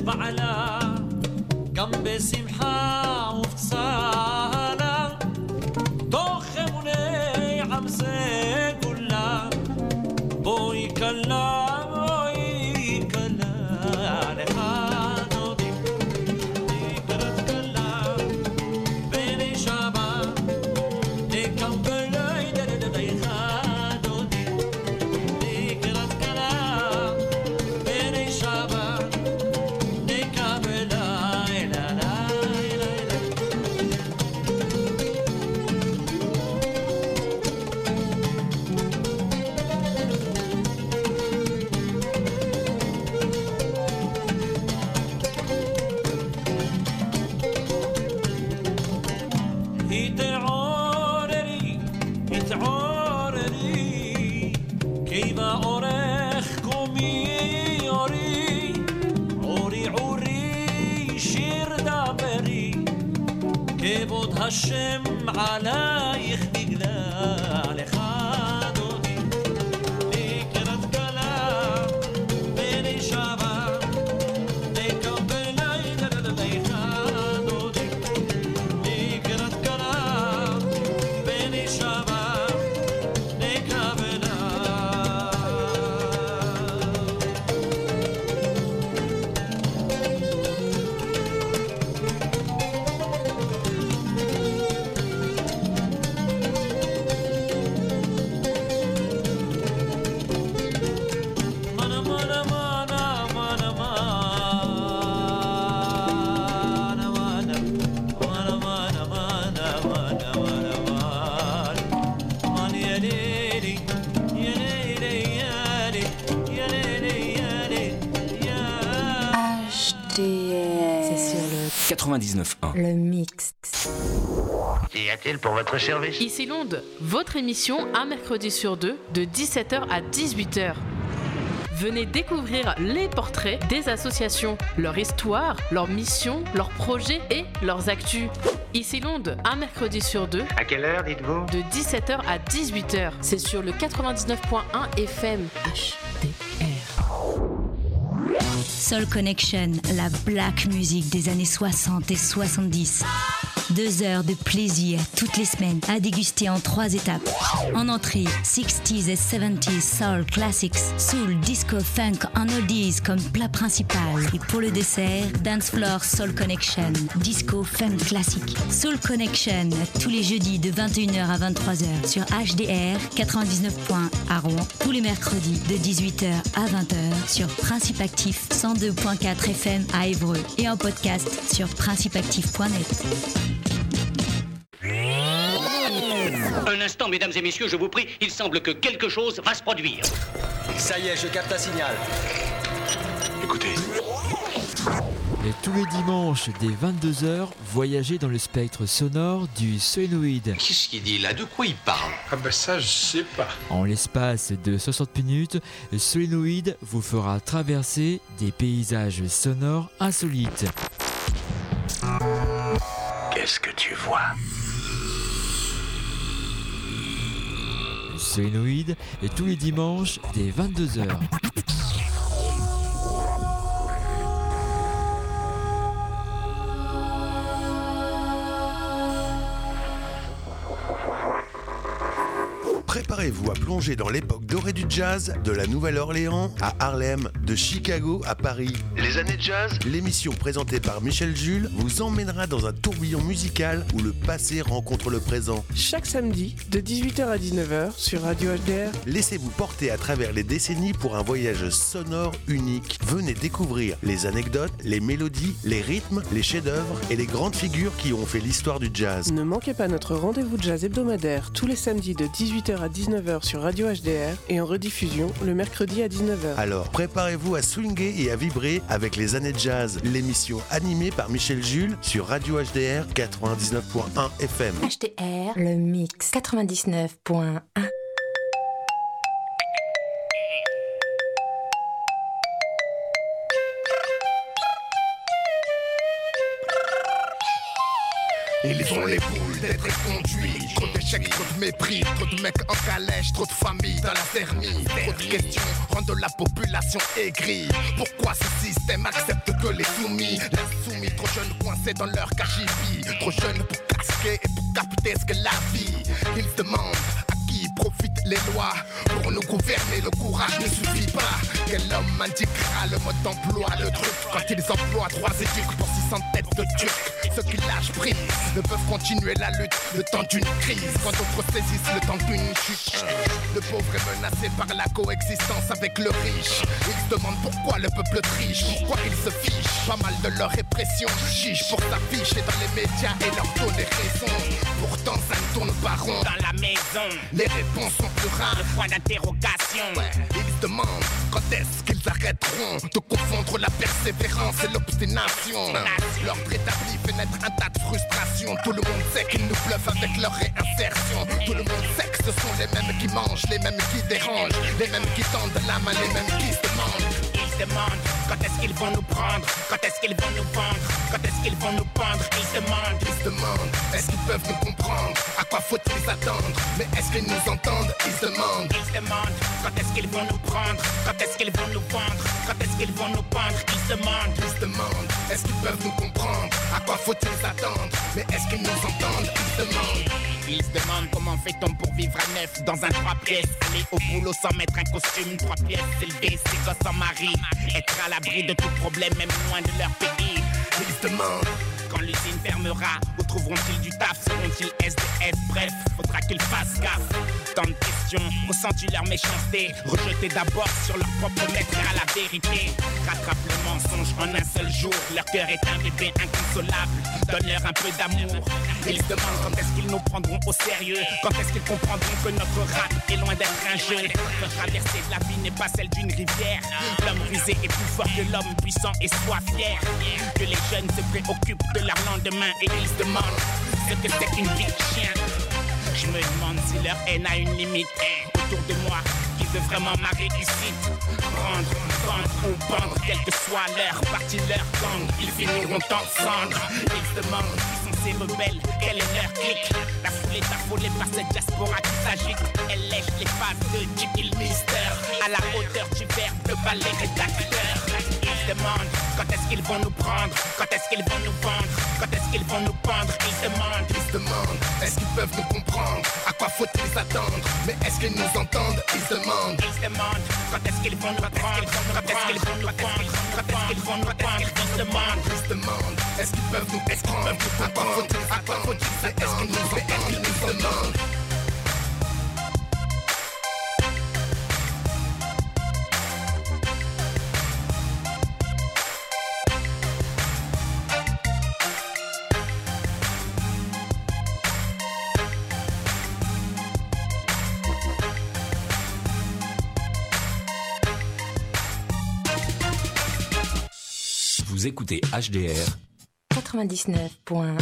بعلا كم بسمحة وفصالة طخموني عمسي كلها بوي كلا بوي كلا لخانو دي كرت كلا بيني شابا دي كم بلاي دي خانو دي كرت كلا بيني شابا دي كابلاي لا لا התעוררי כי באורך קומי אורי עורי עורי שיר דברי כבוד השם עלייך נגלה לך דודי לקראת כלה בני שבה לקבל לך דודי לקראת כלה בני שבה C'est sur le 99.1. Le mix. Qu'y a-t-il pour votre service? Ici Londres, votre émission un mercredi sur deux de 17h à 18h. Venez découvrir les portraits des associations, leur histoire, leurs missions, leurs projets et leurs actus. Ici Londres, un mercredi sur deux. À quelle heure, dites-vous? De 17h à 18h. C'est sur le 99.1 FM HDR. Soul Connection, la black music des années 60 et 70. 2 heures de plaisir toutes les semaines à déguster en 3 étapes. En entrée, 60s et 70s soul classics, soul, disco, funk en oldies comme plat principal. Et pour le dessert, Dance Floor Soul Connection, disco, funk classique. Soul Connection, tous les jeudis de 21h à 23h sur HDR 99.1 à Rouen. Tous les mercredis de 18h à 20h sur Principe Actif 102.4 FM à Évreux et en podcast sur principeactif.net. Un instant, mesdames et messieurs, je vous prie, il semble que quelque chose va se produire. Ça y est, je capte un signal. Écoutez. Et tous les dimanches, dès 22h, voyagez dans le spectre sonore du solénoïde. Qu'est-ce qu'il dit là? De quoi il parle? Ah ben ça, je sais pas. En l'espace de 60 minutes, le solénoïde vous fera traverser des paysages sonores insolites. Qu'est-ce que tu vois? Le solénoïde est tous les dimanches dès 22h. Préparez-vous à plonger dans l'époque dorée du jazz, de la Nouvelle-Orléans à Harlem, de Chicago à Paris. Les années jazz, l'émission présentée par Michel Jules vous emmènera dans un tourbillon musical où le passé rencontre le présent. Chaque samedi, de 18h à 19h sur Radio HDR. Laissez-vous porter à travers les décennies pour un voyage sonore unique. Venez découvrir les anecdotes, les mélodies, les rythmes, les chefs-d'œuvre et les grandes figures qui ont fait l'histoire du jazz. Ne manquez pas notre rendez-vous de jazz hebdomadaire tous les samedis de 18h à 19h sur Radio HDR et en rediffusion le mercredi à 19h. Alors préparez-vous à swinguer et à vibrer avec les années jazz, l'émission animée par Michel Jules sur Radio HDR 99.1 FM. HDR, le mix 99.1. Ils ont les boules d'être conduits. Trop d'échecs, trop de mépris, trop de mecs en calèche, trop de familles dans la thermie. Trop de questions rendent la population aigrie. Pourquoi ce système accepte que les soumis? Les soumis trop jeunes coincés dans leur cagibi, trop jeunes pour casquer et pour capter ce que la vie. Ils se demandent à qui profitent les lois. Pour nous gouverner, le courage ne suffit pas. Quel homme indiquera le mode d'emploi? Le truc, quand ils emploient 3 éduques pour 600 têtes de turcs. Ceux qui lâchent prise ne peuvent continuer la lutte le temps d'une crise. Quand d'autres saisissent le temps d'une chute. Le pauvre est menacé par la coexistence avec le riche. Ils se demandent pourquoi le peuple triche, pourquoi ils se fichent. Pas mal de leur répression chiche pour s'afficher dans les médias et leur donner raison. Pourtant ça ne tourne pas rond dans la maison. Les réponses sont plus rares, le point d'interrogation. Ils se demandent quand est-ce qu'ils arrêteront de confondre la persévérance et l'obstination. L'ordre établi fait naître un tas de frustrations. Tout le monde sait qu'ils nous bluffent avec leur réinsertion. Tout le monde sait que ce sont les mêmes qui mangent, les mêmes qui dérangent, les mêmes qui tendent la main, les mêmes qui se demandent. Ils se demandent quand est-ce qu'ils vont nous prendre, quand est-ce qu'ils vont nous vendre, quand est-ce qu'ils vont nous pendre. Ils se demandent, est-ce qu'ils peuvent nous comprendre? À quoi faut-il s'attendre? Mais est-ce qu'ils nous entendent? Ils se demandent quand est-ce qu'ils vont nous prendre, quand est-ce qu'ils vont nous vendre, quand est-ce qu'ils vont nous pendre. Ils se demandent, est-ce qu'ils peuvent nous comprendre? À quoi faut-il s'attendre? Mais est-ce qu'ils nous entendent? Ils se demandent comment fait-on pour vivre à neuf dans un 3 pièces. Aller au boulot sans mettre un costume 3 pièces. Élever ses gosses sans mari, être à l'abri de tout problème même loin de leur pays. Ils se demandent quand l'usine fermera, où trouveront-ils du taf? Seront-ils SDF? Bref, faudra qu'ils fassent gaffe. Tant de questions, ressens-tu leur méchanceté? Rejetés d'abord sur leur propre maître à la vérité. Rattrape le mensonge en un seul jour. Leur cœur est un bébé inconsolable. Donne-leur un peu d'amour. Ils se demandent quand est-ce qu'ils nous prendront au sérieux. Quand est-ce qu'ils comprendront que notre rap est loin d'être un jeu. La traversée de la vie n'est pas celle d'une rivière. L'homme rusé est plus fort que l'homme puissant et soit fier. Que les jeunes se préoccupent de leur lendemain et ils se demandent ce que c'est qu'une vie de chien. Je me demande si leur haine a une limite. Autour de moi, qui veut vraiment ma réussite? Prendre, vendre ou pendre, quelle que soit leur partie, leur gang, ils finiront en cendres. Ils se demandent qui sont ces rebelles, quel est leur clic? La foule est affolée par cette diaspora qui s'agite. Elle lèche les faces de Jiggy Mister à la hauteur du verbe de balai rédacteur. Ils se demandent quand est-ce qu'ils vont nous prendre, quand est-ce qu'ils vont nous vendre, quand est-ce qu'ils vont nous pendre. Ils se demandent, est-ce qu'ils peuvent nous comprendre? À quoi faut-il s'attendre? Mais est-ce qu'ils nous entendent? Ils se demandent quand est-ce qu'ils vont nous prendre, quand est-ce qu'ils vont nous vendre, quand est-ce qu'ils vont nous prendre. Ils se demandent, est-ce qu'ils peuvent nous comprendre? À quoi faut-il s'attendre? Est-ce qu'ils nous entendent? Ils se demandent. Vous écoutez HDR 99.1.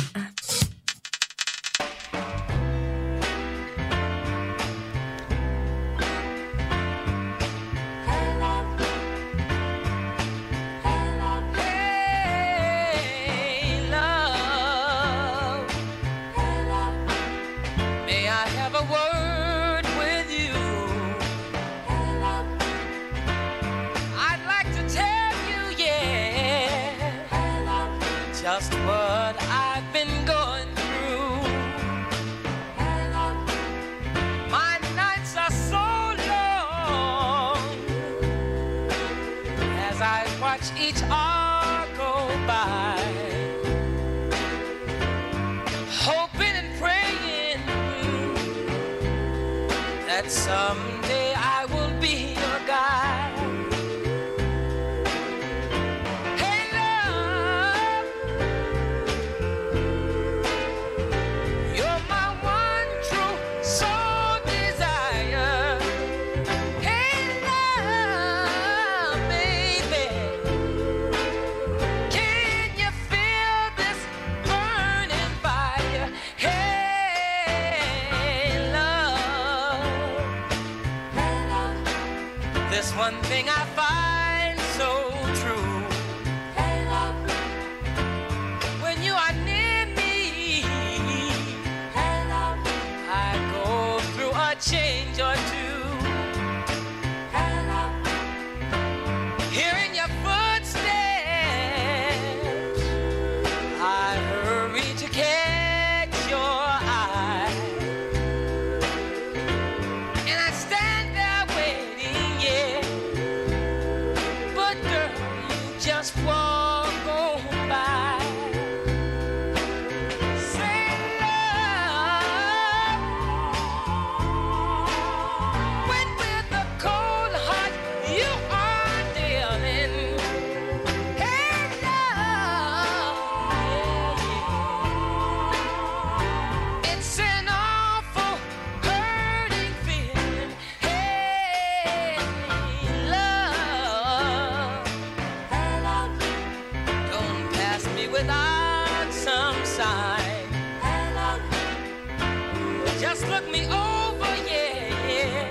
Just what I've been going through. My nights are so long as I watch each hour go by, hoping and praying that someday I will be your guide. just walk on by. Say love, when with a cold heart you are dealing. Hey love, yeah. It's an awful hurting feeling. Hey love, don't pass me without some sign. Just look me over, yeah, yeah.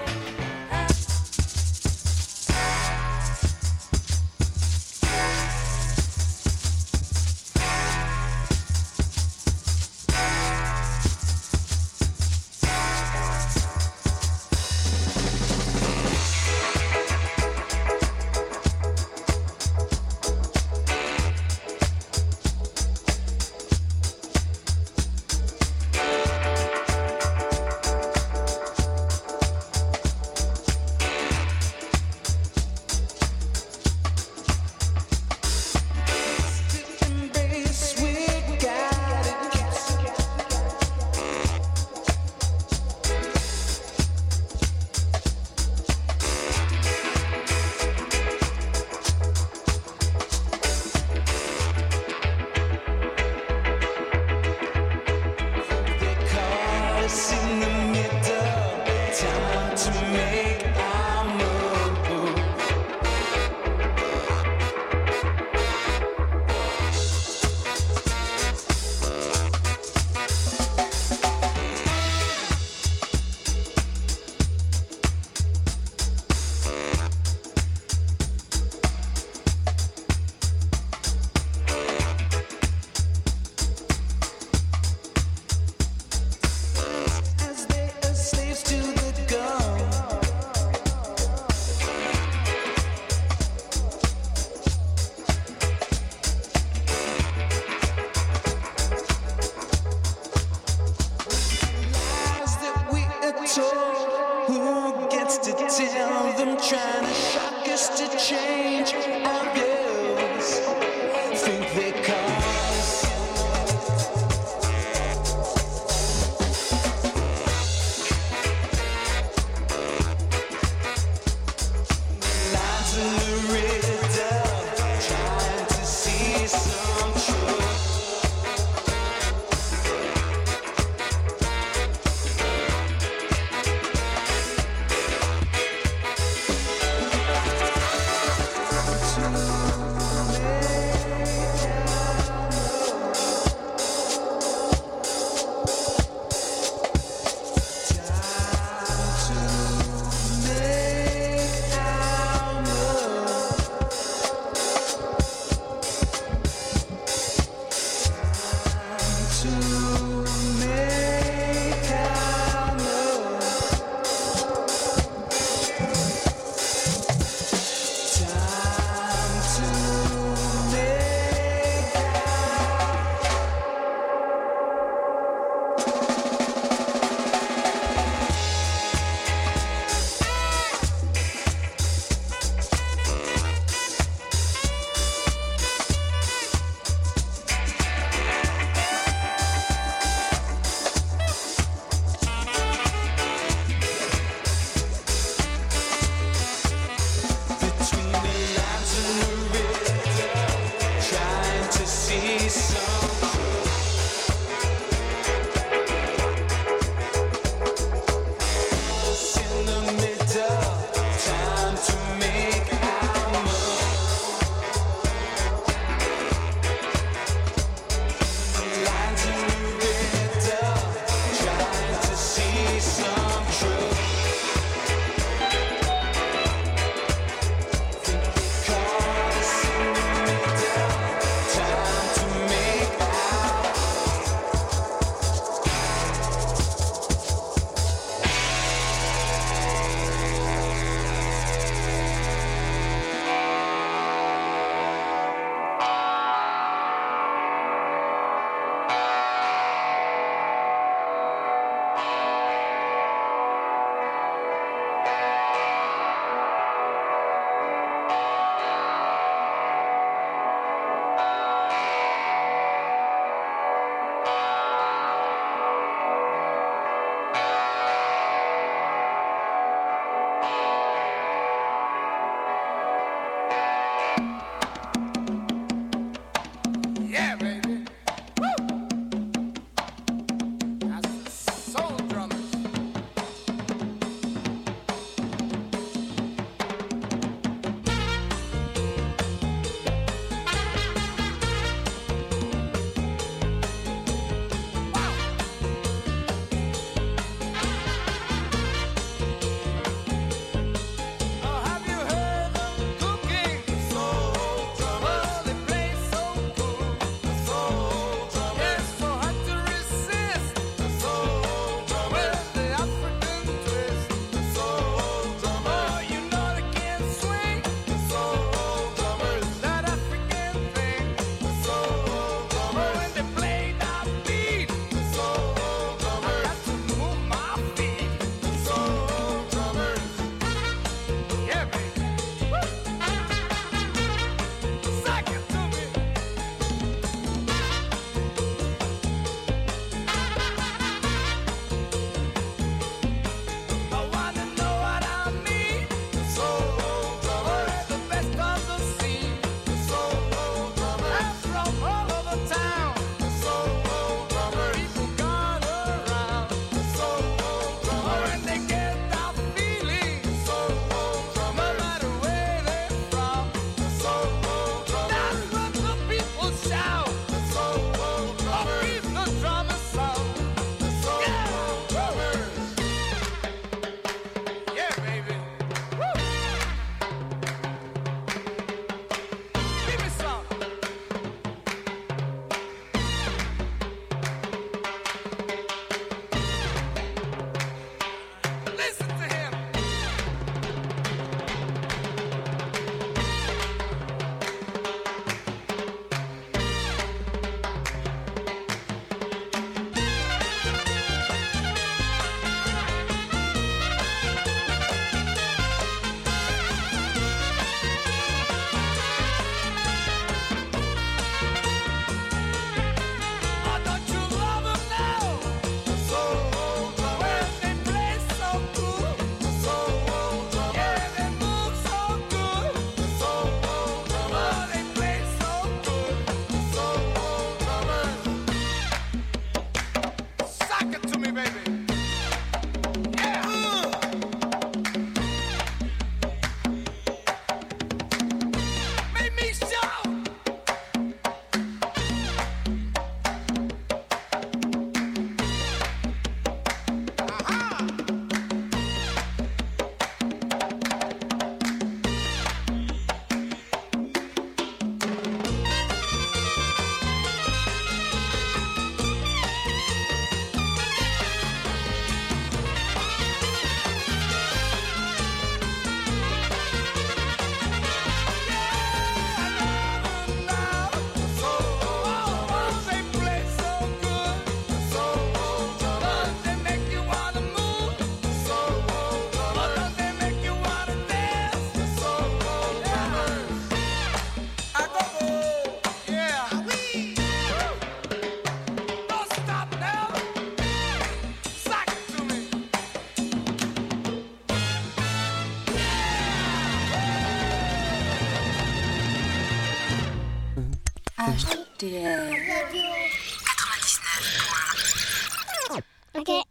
HDR 99. Ok.